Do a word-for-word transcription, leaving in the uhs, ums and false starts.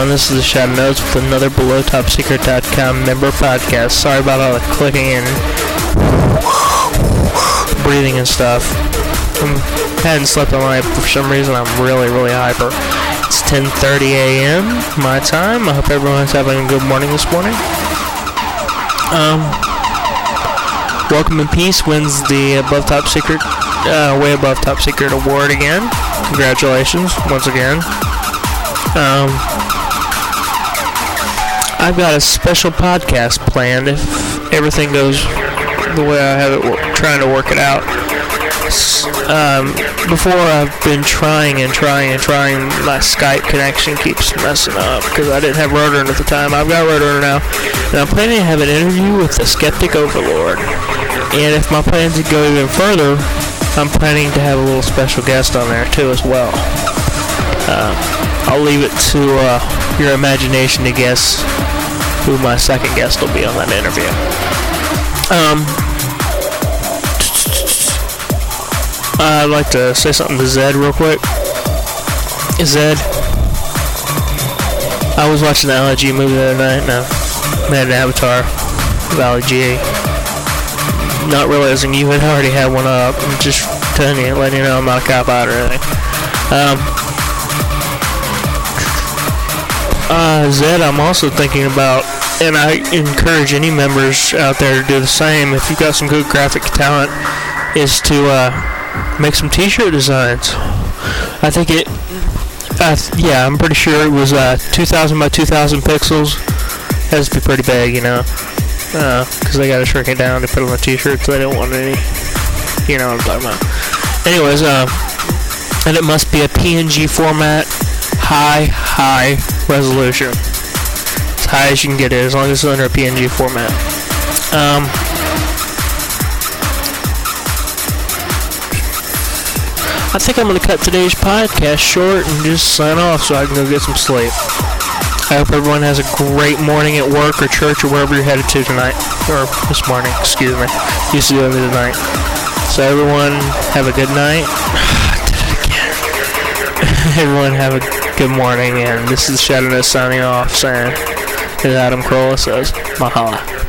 everyone? This is the Shadow Notes with another Below Top Secret dot com member podcast. Sorry about all the clicking and breathing and stuff. I hadn't slept all night for some reason. I'm really, really hyper. It's ten thirty a.m. my time. I hope everyone's having a good morning this morning. Um, Welcome in Peace wins the Above Top Secret, uh, Way Above Top Secret award again. Congratulations once again. Um, I've got a special podcast planned if everything goes the way I have it, trying to work it out. Um, before I've been trying and trying and trying, my Skype connection keeps messing up because I didn't have Roadrunner at the time. I've got Roadrunner now, and I'm planning to have an interview with the Skeptic Overlord. And if my plans go even further, I'm planning to have a little special guest on there too as well. Uh, I'll leave it to uh, your imagination to guess who my second guest will be on that interview. Um, I'd like to say something to Zed real quick. Zed, I was watching the L I G movie the other night, and I had an avatar of L I G. Not realizing you had already had one up. I'm just telling you, letting you know I'm not a cop out or anything. Um, uh, Zed, I'm also thinking about, and I encourage any members out there to do the same, if you've got some good graphic talent, is to uh, make some t-shirt designs. I think it, uh, yeah, I'm pretty sure it was uh, two thousand by two thousand pixels. It has to be pretty big, you know. Because uh, they gotta shrink it down to put on the t-shirt, so they don't want any, you know what I'm talking about. Anyways, uh, and it must be a P N G format, high, high resolution. As high as you can get it, as long as it's under a P N G format. Um, I think I'm gonna cut today's podcast short and just sign off so I can go get some sleep. I hope everyone has a great morning at work or church or wherever you're headed to tonight. Or this morning, excuse me. Used to do it tonight. So everyone, have a good night. I did it again. Everyone have a good morning, and this is Shadow Notes signing off, saying, as Adam Carolla says, Mahala.